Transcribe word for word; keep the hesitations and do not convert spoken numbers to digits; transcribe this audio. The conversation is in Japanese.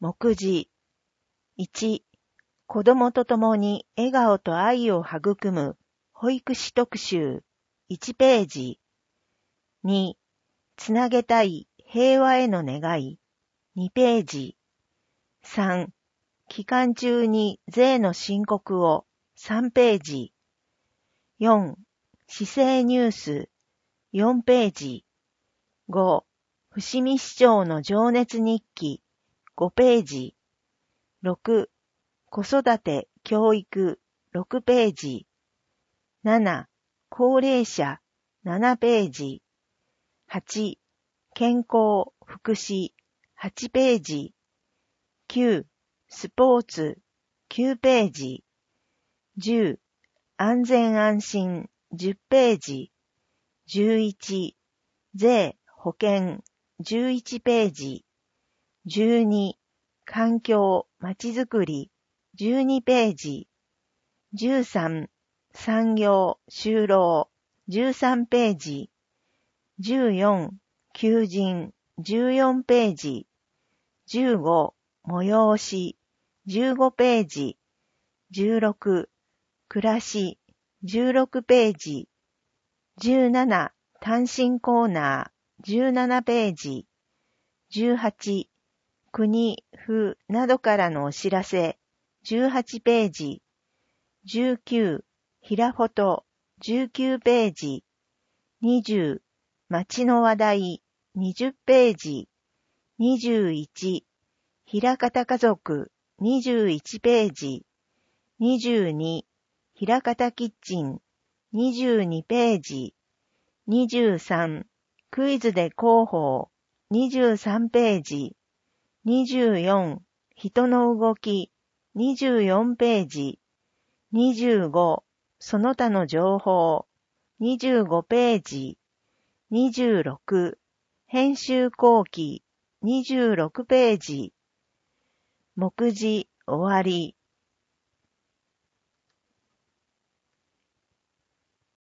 目次。いち、子供と共に笑顔と愛を育む保育士特集いちページ。に、つなげたい平和への願いにページ。さん、期間中に税の申告をさんページ。よん、市政ニュースよんページ。ご、伏見市長の情熱日記ごページ。ろく、子育て教育ろくページ。なな、高齢者ななページ。はち、健康福祉はちページ。きゅう、スポーツきゅうページ。じゅう、安全安心じゅっページ。じゅういち、税保険じゅういちページ。じゅうに、環境まちづくりじゅうにページ。じゅうさん、産業就労じゅうさんページ。じゅうよん、求人じゅうよんページ。じゅうご、催しじゅうごページ。じゅうろく、暮らしじゅうろくページ。じゅうなな、単身コーナーじゅうななページ。じゅうはち、国、府などからのお知らせじゅうはちページ。じゅうきゅう、ひらフォトじゅうきゅうページ。にじゅう、街の話題にじゅっページ。にじゅういち、ひらかた家族にじゅういちページ。にじゅうに、ひらかたキッチンにじゅうにページ。にじゅうさん、クイズで広報にじゅうさんページ。にじゅうよん、人の動きにじゅうよんページ。にじゅうご、その他の情報にじゅうごページ。にじゅうろく、編集後期にじゅうろくページ。目次終わり。